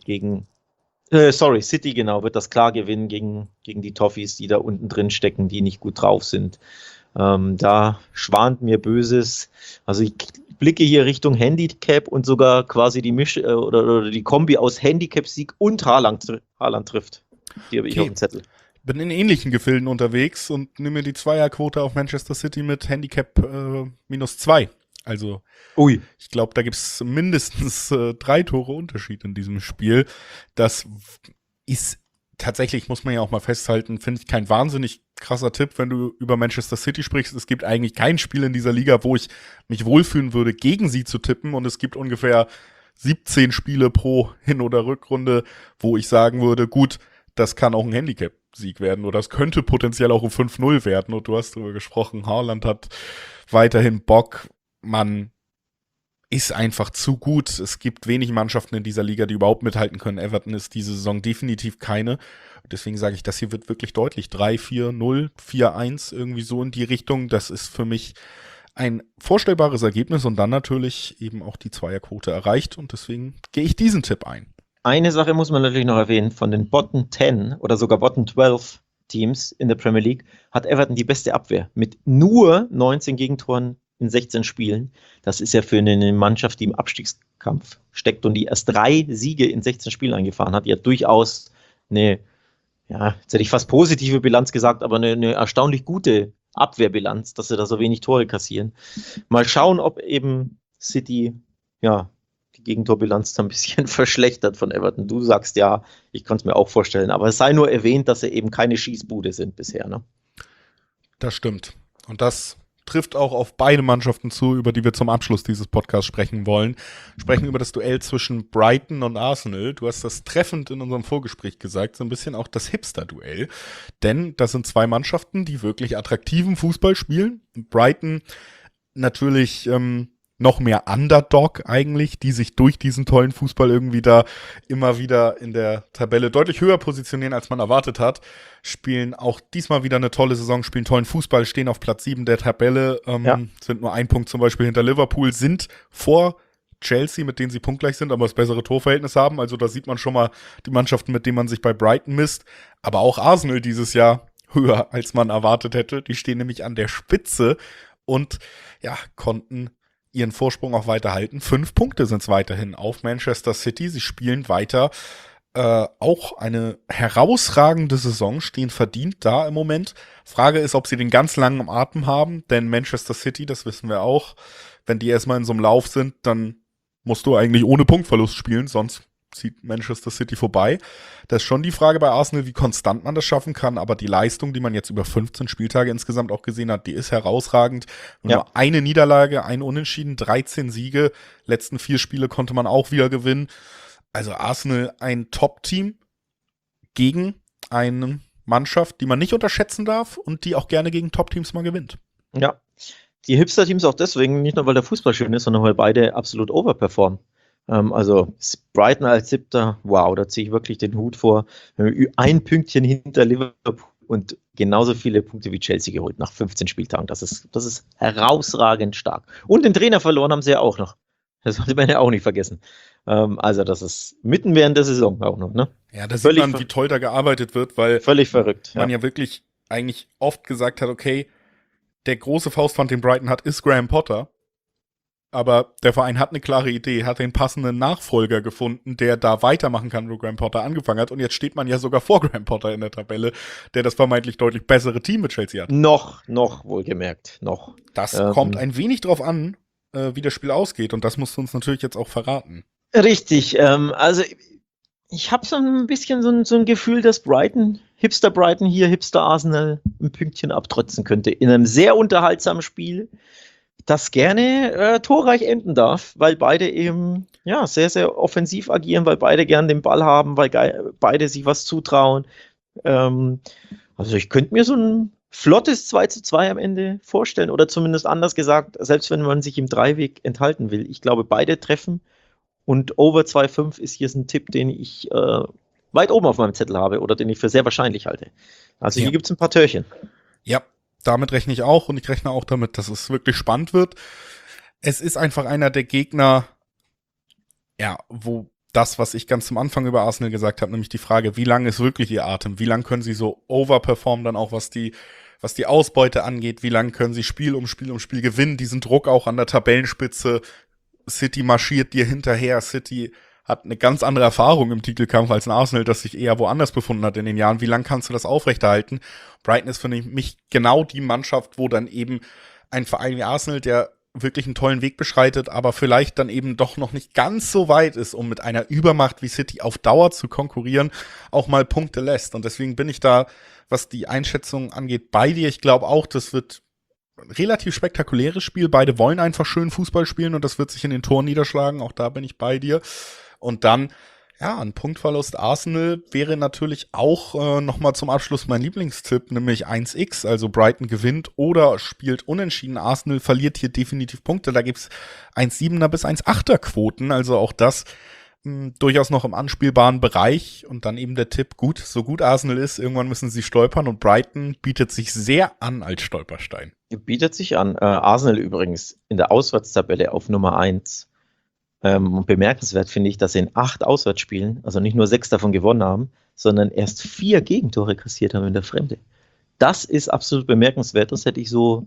City, genau, wird das klar gewinnen gegen die Toffees, die da unten drin stecken, die nicht gut drauf sind. Da schwant mir Böses. Also ich blicke hier Richtung Handicap und sogar quasi die oder die Kombi aus Handicap-Sieg und Haaland trifft. Die habe ich auf dem Zettel. Bin in ähnlichen Gefilden unterwegs und nehme mir die Zweierquote auf Manchester City mit Handicap -2. Also ich glaube, da gibt es mindestens 3 Tore Unterschied in diesem Spiel. Das ist tatsächlich, muss man ja auch mal festhalten, finde ich kein wahnsinnig krasser Tipp, wenn du über Manchester City sprichst. Es gibt eigentlich kein Spiel in dieser Liga, wo ich mich wohlfühlen würde, gegen sie zu tippen. Und es gibt ungefähr 17 Spiele pro Hin- oder Rückrunde, wo ich sagen würde, gut, das kann auch ein Handicap-Sieg werden oder es könnte potenziell auch ein 5-0 werden. Und du hast darüber gesprochen, Haaland hat weiterhin Bock. Man ist einfach zu gut. Es gibt wenig Mannschaften in dieser Liga, die überhaupt mithalten können. Everton ist diese Saison definitiv keine. Deswegen sage ich, das hier wird wirklich deutlich. 3-4-0, 4-1, irgendwie so in die Richtung. Das ist für mich ein vorstellbares Ergebnis und dann natürlich eben auch die Zweierquote erreicht. Und deswegen gehe ich diesen Tipp ein. Eine Sache muss man natürlich noch erwähnen. Von den Bottom 10 oder sogar Bottom 12 Teams in der Premier League hat Everton die beste Abwehr mit nur 19 Gegentoren in 16 Spielen. Das ist ja für eine Mannschaft, die im Abstiegskampf steckt und die erst 3 Siege in 16 Spielen eingefahren hat, ja durchaus eine, jetzt hätte ich fast positive Bilanz gesagt, aber eine erstaunlich gute Abwehrbilanz, dass sie da so wenig Tore kassieren. Mal schauen, ob eben City, die Gegentorbilanz da ein bisschen verschlechtert von Everton. Du sagst ja, ich kann es mir auch vorstellen, aber es sei nur erwähnt, dass sie eben keine Schießbude sind bisher, ne? Das stimmt. Und das trifft auch auf beide Mannschaften zu, über die wir zum Abschluss dieses Podcasts sprechen wollen. Sprechen über das Duell zwischen Brighton und Arsenal. Du hast das treffend in unserem Vorgespräch gesagt, so ein bisschen auch das Hipster-Duell. Denn das sind 2 Mannschaften, die wirklich attraktiven Fußball spielen. Brighton natürlich noch mehr Underdog eigentlich, die sich durch diesen tollen Fußball irgendwie da immer wieder in der Tabelle deutlich höher positionieren, als man erwartet hat. Spielen auch diesmal wieder eine tolle Saison, spielen tollen Fußball, stehen auf Platz 7 der Tabelle, sind nur 1 Punkt zum Beispiel hinter Liverpool, sind vor Chelsea, mit denen sie punktgleich sind, aber das bessere Torverhältnis haben. Also da sieht man schon mal die Mannschaften, mit denen man sich bei Brighton misst. Aber auch Arsenal dieses Jahr höher, als man erwartet hätte. Die stehen nämlich an der Spitze und konnten ihren Vorsprung auch weiter halten. 5 Punkte sind es weiterhin auf Manchester City. Sie spielen weiter auch eine herausragende Saison, stehen verdient da im Moment. Frage ist, ob sie den ganz langen Atem haben, denn Manchester City, das wissen wir auch, wenn die erstmal in so einem Lauf sind, dann musst du eigentlich ohne Punktverlust spielen, sonst zieht Manchester City vorbei. Das ist schon die Frage bei Arsenal, wie konstant man das schaffen kann, aber die Leistung, die man jetzt über 15 Spieltage insgesamt auch gesehen hat, die ist herausragend. Nur eine Niederlage, ein Unentschieden, 13 Siege, letzten 4 Spiele konnte man auch wieder gewinnen. Also Arsenal ein Top-Team gegen eine Mannschaft, die man nicht unterschätzen darf und die auch gerne gegen Top-Teams mal gewinnt. Ja, die Hipster-Teams auch deswegen, nicht nur weil der Fußball schön ist, sondern weil beide absolut overperformen. Also Brighton als 7. Wow, da ziehe ich wirklich den Hut vor. Ein Pünktchen hinter Liverpool und genauso viele Punkte wie Chelsea geholt nach 15 Spieltagen. Das ist herausragend stark. Und den Trainer verloren haben sie ja auch noch. Das sollte man ja auch nicht vergessen. Also das ist mitten während der Saison auch noch, ne? Ja, da sieht man, wie toll da gearbeitet wird, weil völlig verrückt, man ja wirklich eigentlich oft gesagt hat, okay, der große Faustpfand, den Brighton hat, ist Graham Potter. Aber der Verein hat eine klare Idee, hat den passenden Nachfolger gefunden, der da weitermachen kann, wo Graham Potter angefangen hat. Und jetzt steht man ja sogar vor Graham Potter in der Tabelle, der das vermeintlich deutlich bessere Team mit Chelsea hat. Noch wohlgemerkt, noch. Das kommt ein wenig drauf an, wie das Spiel ausgeht. Und das musst du uns natürlich jetzt auch verraten. Richtig. Also ich habe so ein bisschen so ein Gefühl, dass Hipster Brighton hier, Hipster Arsenal ein Pünktchen abtrotzen könnte. In einem sehr unterhaltsamen Spiel, das gerne torreich enden darf, weil beide eben sehr, sehr offensiv agieren, weil beide gern den Ball haben, weil beide sich was zutrauen. Also ich könnte mir so ein flottes 2:2 am Ende vorstellen oder zumindest anders gesagt, selbst wenn man sich im Dreiweg enthalten will. Ich glaube, beide treffen und over 2,5 ist hier so ein Tipp, den ich weit oben auf meinem Zettel habe oder den ich für sehr wahrscheinlich halte. Also hier gibt es ein paar Törchen. Ja. Damit rechne ich auch und ich rechne auch damit, dass es wirklich spannend wird. Es ist einfach einer der Gegner, wo das, was ich ganz zum Anfang über Arsenal gesagt habe, nämlich die Frage, wie lang ist wirklich ihr Atem? Wie lang können sie so overperformen dann auch, was die Ausbeute angeht? Wie lang können sie Spiel um Spiel gewinnen? Diesen Druck auch an der Tabellenspitze. City marschiert dir hinterher. City hat eine ganz andere Erfahrung im Titelkampf als ein Arsenal, das sich eher woanders befunden hat in den Jahren. Wie lange kannst du das aufrechterhalten? Brighton ist für mich genau die Mannschaft, wo dann eben ein Verein wie Arsenal, der wirklich einen tollen Weg beschreitet, aber vielleicht dann eben doch noch nicht ganz so weit ist, um mit einer Übermacht wie City auf Dauer zu konkurrieren, auch mal Punkte lässt. Und deswegen bin ich da, was die Einschätzung angeht, bei dir. Ich glaube auch, das wird ein relativ spektakuläres Spiel. Beide wollen einfach schön Fußball spielen und das wird sich in den Toren niederschlagen. Auch da bin ich bei dir. Und dann, ein Punktverlust Arsenal wäre natürlich auch nochmal zum Abschluss mein Lieblingstipp, nämlich 1x, also Brighton gewinnt oder spielt unentschieden. Arsenal verliert hier definitiv Punkte, da gibt's 1,7er bis 1,8er Quoten, also auch das durchaus noch im anspielbaren Bereich. Und dann eben der Tipp, so gut Arsenal ist, irgendwann müssen sie stolpern und Brighton bietet sich sehr an als Stolperstein. Bietet sich an. Arsenal übrigens in der Auswärtstabelle auf Nummer 1. Und bemerkenswert finde ich, dass sie in 8 Auswärtsspielen, also nicht nur 6 davon gewonnen haben, sondern erst 4 Gegentore kassiert haben in der Fremde. Das ist absolut bemerkenswert. Das hätte ich so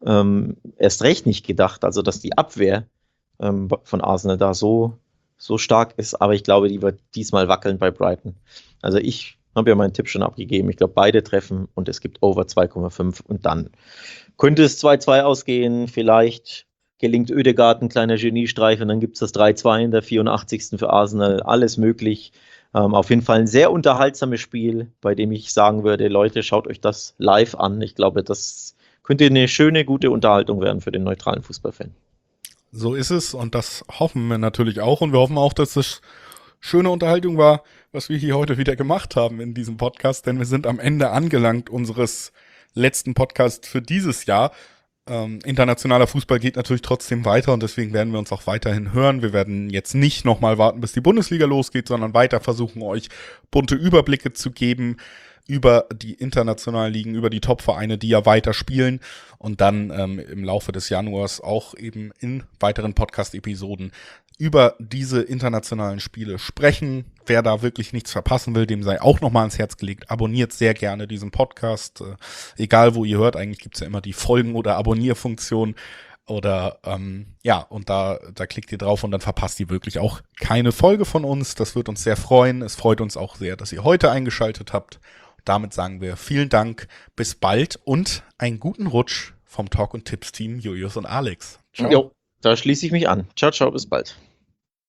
erst recht nicht gedacht. Also, dass die Abwehr von Arsenal da so stark ist. Aber ich glaube, die wird diesmal wackeln bei Brighton. Also, ich habe ja meinen Tipp schon abgegeben. Ich glaube, beide treffen und es gibt over 2,5. Und dann könnte es 2:2 ausgehen. Vielleicht gelingt Ødegaard ein kleiner Geniestreich und dann gibt es das 3:2 in der 84. für Arsenal. Alles möglich. Auf jeden Fall ein sehr unterhaltsames Spiel, bei dem ich sagen würde, Leute, schaut euch das live an. Ich glaube, das könnte eine schöne, gute Unterhaltung werden für den neutralen Fußballfan. So ist es und das hoffen wir natürlich auch. Und wir hoffen auch, dass es schöne Unterhaltung war, was wir hier heute wieder gemacht haben in diesem Podcast. Denn wir sind am Ende angelangt unseres letzten Podcasts für dieses Jahr. Internationaler Fußball geht natürlich trotzdem weiter und deswegen werden wir uns auch weiterhin hören. Wir werden jetzt nicht nochmal warten, bis die Bundesliga losgeht, sondern weiter versuchen, euch bunte Überblicke zu geben über die internationalen Ligen, über die Top-Vereine, die ja weiter spielen und dann im Laufe des Januars auch eben in weiteren Podcast-Episoden über diese internationalen Spiele sprechen. Wer da wirklich nichts verpassen will, dem sei auch nochmal ans Herz gelegt. Abonniert sehr gerne diesen Podcast. Egal, wo ihr hört, eigentlich gibt's ja immer die Folgen- oder Abonnierfunktion. Oder und da klickt ihr drauf und dann verpasst ihr wirklich auch keine Folge von uns. Das wird uns sehr freuen. Es freut uns auch sehr, dass ihr heute eingeschaltet habt. Und damit sagen wir vielen Dank, bis bald und einen guten Rutsch vom Talk- und Tipps-Team Julius und Alex. Ciao. Jo, da schließe ich mich an. Ciao, ciao, bis bald.